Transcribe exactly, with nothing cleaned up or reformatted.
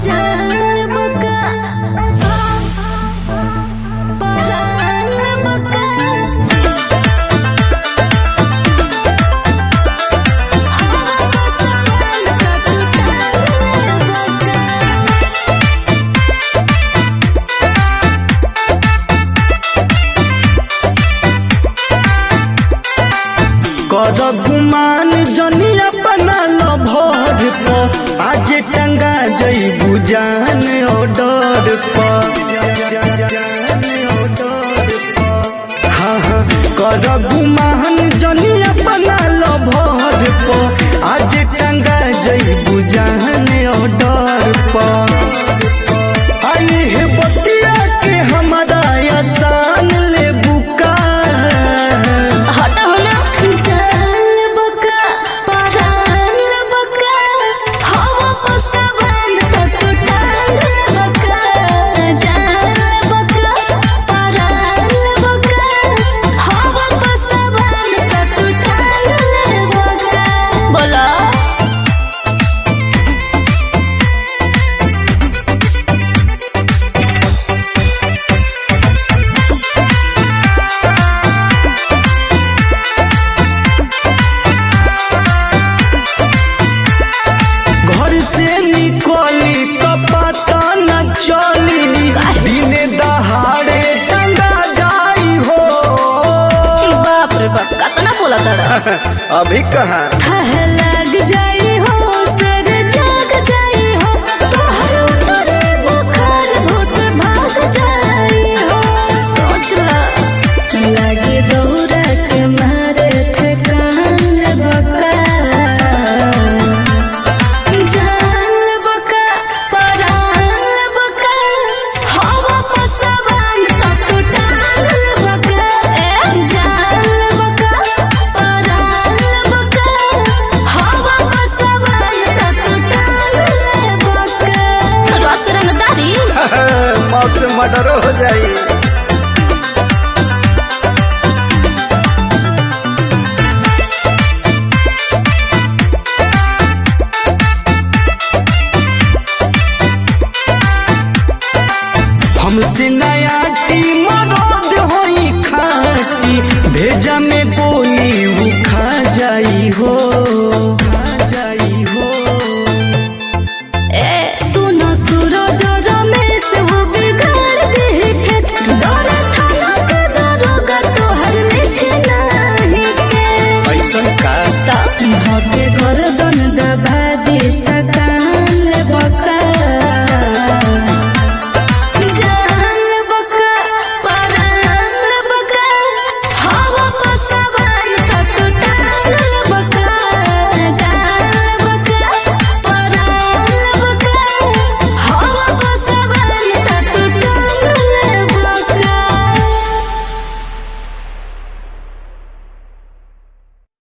चल बका परान बका हवा सवाल का टूटल बका कर गुमान जनी अपना लभर पर आज टंगा जईबू जान ऑर्डर पर। हाँ हाँ कर गुमान जनी अपना लभर पर आज टंगा जईबू जान ऑर्डर पर। आई है बतिया के हमारा आसान ले बुका हटा हो ना चल बका परान बका हवा सवाल का टूटल बका चल बका परान बका हवा सवाल का टूटल बका बोला घर से निकली तो पता न चली दिने दहाड़े टंगा जाई हो। बाप रे बाप कितना बोला तड़ा अभी कहाँ लग जाए